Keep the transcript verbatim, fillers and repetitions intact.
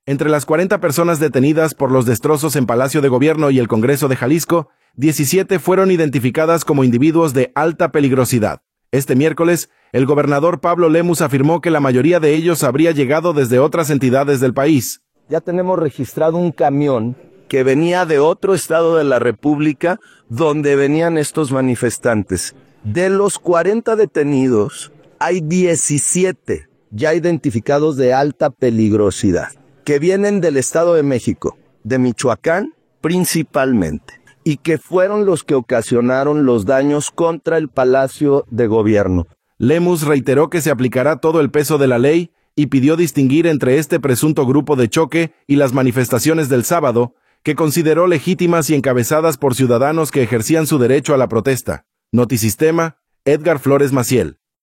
Entre las cuarenta personas detenidas por los destrozos en Palacio de Gobierno y el Congreso de Jalisco, diecisiete fueron identificadas como individuos de alta peligrosidad. Este miércoles, el gobernador Pablo Lemus afirmó que la mayoría de ellos habría llegado desde otras entidades del país. Ya tenemos registrado un camión que venía de otro estado de la República donde venían estos manifestantes. De los cuarenta detenidos, hay diecisiete ya identificados de alta peligrosidad, que vienen del Estado de México, de Michoacán principalmente, y que fueron los que ocasionaron los daños contra el Palacio de Gobierno. Lemus reiteró que se aplicará todo el peso de la ley y pidió distinguir entre este presunto grupo de choque y las manifestaciones del sábado, que consideró legítimas y encabezadas por ciudadanos que ejercían su derecho a la protesta. Notisistema, Edgar Flores Maciel.